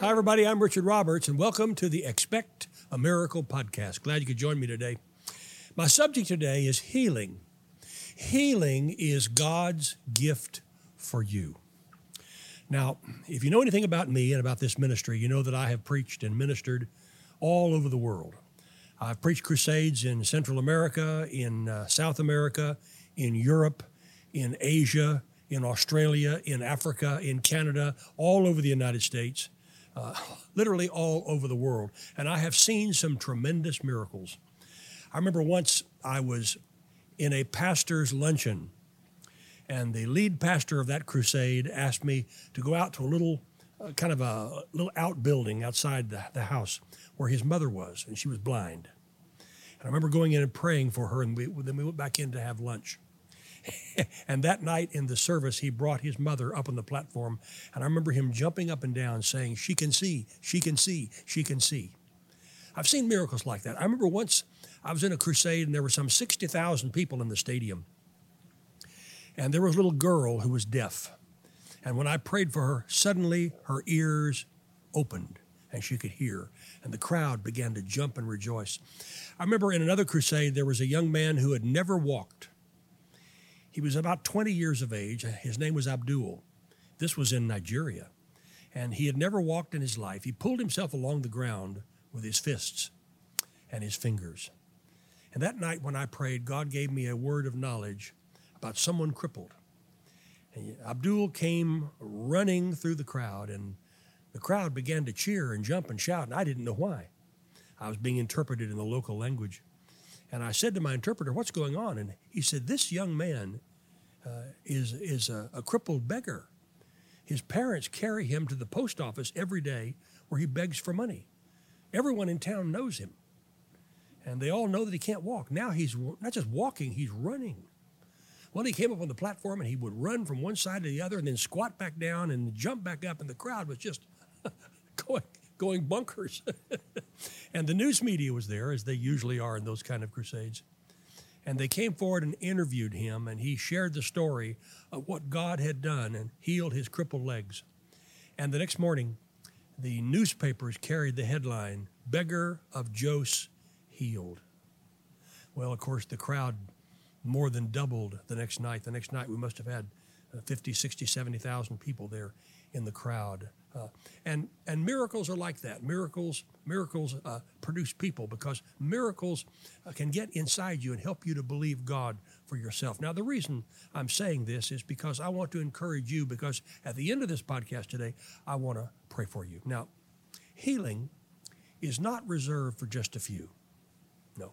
Hi, everybody. I'm Richard Roberts, and welcome to the Expect a Miracle podcast. Glad you could join me today. My subject today is healing. Healing is God's gift for you. Now, if you know anything about me and about this ministry, you know that I have preached and ministered all over the world. I've preached crusades in Central America, in South America, in Europe, in Asia, in Australia, in Africa, in Canada, all over the United States, literally all over the world. And I have seen some tremendous miracles. I remember once I was in a pastor's luncheon, and the lead pastor of that crusade asked me to go out to a little kind of a little outbuilding outside the house where his mother was, and she was blind. And I remember going in and praying for her, and then we went back in to have lunch. And that night in the service, he brought his mother up on the platform, and I remember him jumping up and down saying, "She can see, she can see, she can see." I've seen miracles like that. I remember once I was in a crusade, and there were some 60,000 people in the stadium. And there was a little girl who was deaf. And when I prayed for her, suddenly her ears opened, and she could hear. And the crowd began to jump and rejoice. I remember in another crusade, there was a young man who had never walked. He was about 20 years of age. His name was Abdul. This was in Nigeria. And he had never walked in his life. He pulled himself along the ground with his fists and his fingers. And that night when I prayed, God gave me a word of knowledge about someone crippled. And Abdul came running through the crowd, and the crowd began to cheer and jump and shout, and I didn't know why. I was being interpreted in the local language. And I said to my interpreter, "What's going on?" And he said, "This young man is a crippled beggar. His parents carry him to the post office every day where he begs for money. Everyone in town knows him. And they all know that he can't walk. Now he's not just walking, he's running." Well, he came up on the platform, and he would run from one side to the other and then squat back down and jump back up, and the crowd was just going bunkers. And the news media was there, as they usually are in those kind of crusades. And they came forward and interviewed him, and he shared the story of what God had done and healed his crippled legs. And the next morning, the newspapers carried the headline, "Beggar of Jos Healed." Well, of course, the crowd more than doubled the next night. The next night, we must have had 50, 60, 70,000 people there in the crowd. And miracles are like that. Miracles produce people, because miracles can get inside you and help you to believe God for yourself. Now, the reason I'm saying this is because I want to encourage you, because at the end of this podcast today, I want to pray for you. Now, healing is not reserved for just a few. No.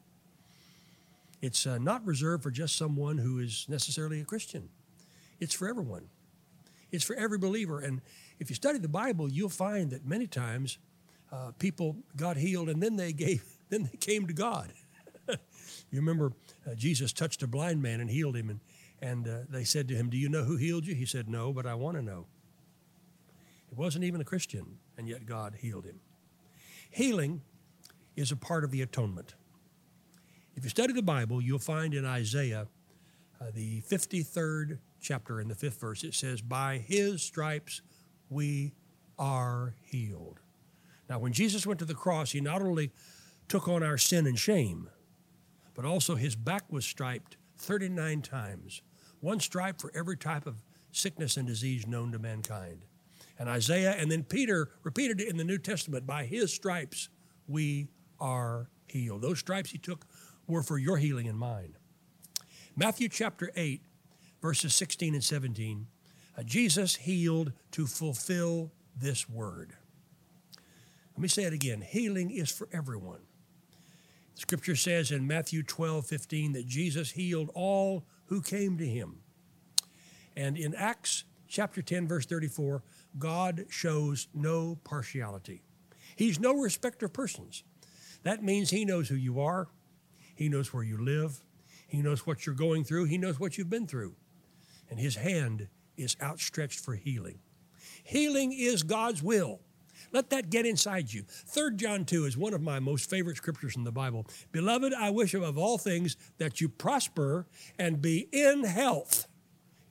It's not reserved for just someone who is necessarily a Christian. It's for everyone. It's for every believer. And if you study the Bible, you'll find that many times people got healed, and then they came to God. You remember Jesus touched a blind man and healed him, and they said to him, "Do you know who healed you?" He said, "No, but I want to know." He wasn't even a Christian, and yet God healed him. Healing is a part of the atonement. If you study the Bible, you'll find in Isaiah, the 53rd chapter in the 5th verse, it says, "By his stripes we are healed." Now, when Jesus went to the cross, he not only took on our sin and shame, but also his back was striped 39 times. One stripe for every type of sickness and disease known to mankind. And Isaiah, and then Peter repeated it in the New Testament, "By his stripes we are healed." Those stripes he took were for your healing and mine. Matthew chapter 8, verses 16 and 17, Jesus healed to fulfill this word. Let me say it again. Healing is for everyone. Scripture says in Matthew 12:15 that Jesus healed all who came to him. And in Acts chapter 10, verse 34, God shows no partiality. He's no respecter of persons. That means he knows who you are. He knows where you live. He knows what you're going through. He knows what you've been through. And his hand is outstretched for healing. Healing is God's will. Let that get inside you. 3 John 2 is one of my most favorite scriptures in the Bible. "Beloved, I wish above all things that you prosper and be in health,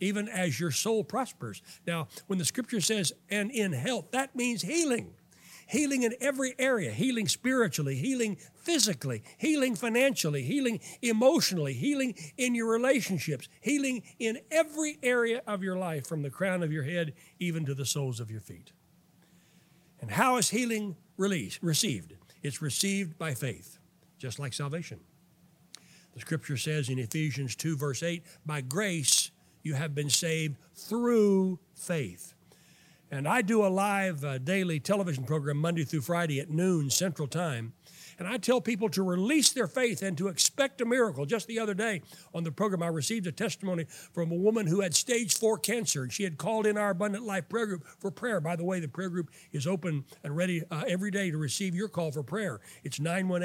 even as your soul prospers. Now, when the scripture says, and in health, that means healing. Healing in every area, healing spiritually, healing physically, healing financially, healing emotionally, healing in your relationships, healing in every area of your life, from the crown of your head even to the soles of your feet. And how is healing received? It's received by faith, just like salvation. The scripture says in Ephesians 2, verse 8, by grace you have been saved through faith. And I do a live daily television program Monday through Friday at noon Central Time. And I tell people to release their faith and to expect a miracle. Just the other day on the program, I received a testimony from a woman who had stage 4 cancer. And she had called in our Abundant Life prayer group for prayer. By the way, the prayer group is open and ready every day to receive your call for prayer. It's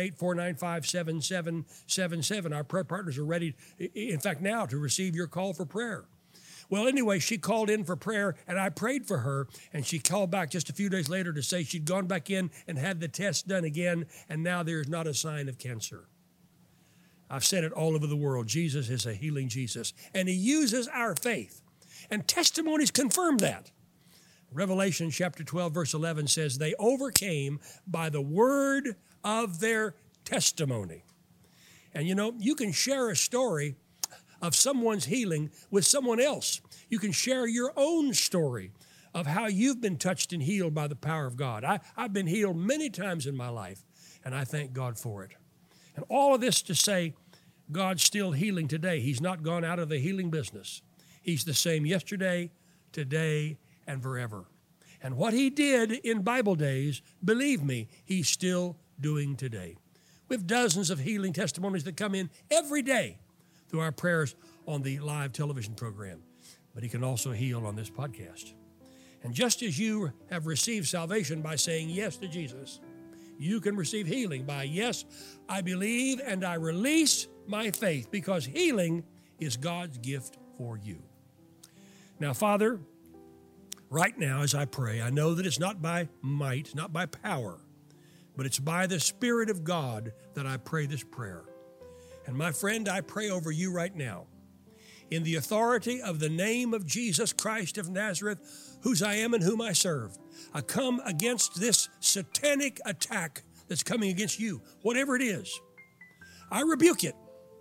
918-495-7777. Our prayer partners are ready, in fact, now to receive your call for prayer. Well, anyway, she called in for prayer, and I prayed for her, and she called back just a few days later to say she'd gone back in and had the test done again, and now there's not a sign of cancer. I've said it all over the world. Jesus is a healing Jesus, and he uses our faith, and testimonies confirm that. Revelation chapter 12, verse 11 says, they overcame by the word of their testimony. And you know, you can share a story of someone's healing with someone else. You can share your own story of how you've been touched and healed by the power of God. I've been healed many times in my life, and I thank God for it. And all of this to say, God's still healing today. He's not gone out of the healing business. He's the same yesterday, today, and forever. And what he did in Bible days, believe me, he's still doing today. We have dozens of healing testimonies that come in every day through our prayers on the live television program. But he can also heal on this podcast. And just as you have received salvation by saying yes to Jesus, you can receive healing by, yes, I believe and I release my faith, because healing is God's gift for you. Now, Father, right now as I pray, I know that it's not by might, not by power, but it's by the Spirit of God that I pray this prayer. And my friend, I pray over you right now, in the authority of the name of Jesus Christ of Nazareth, whose I am and whom I serve. I come against this satanic attack that's coming against you, whatever it is. I rebuke it.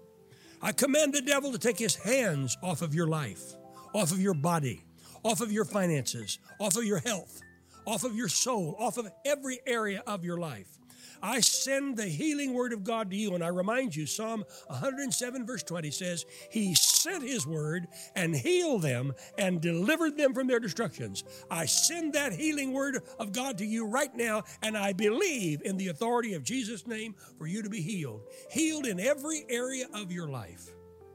I command the devil to take his hands off of your life, off of your body, off of your finances, off of your health, off of your soul, off of every area of your life. I send the healing word of God to you, and I remind you, Psalm 107 verse 20 says, he sent his word and healed them and delivered them from their destructions. I send that healing word of God to you right now, and I believe in the authority of Jesus' name for you to be healed. Healed in every area of your life.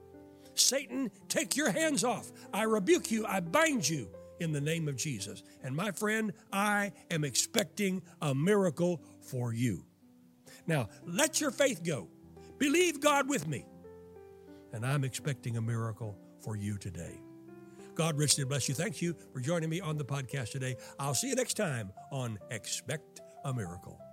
Satan, take your hands off. I rebuke you. I bind you in the name of Jesus. And my friend, I am expecting a miracle for you. Now, let your faith go. Believe God with me. And I'm expecting a miracle for you today. God richly bless you. Thank you for joining me on the podcast today. I'll see you next time on Expect a Miracle.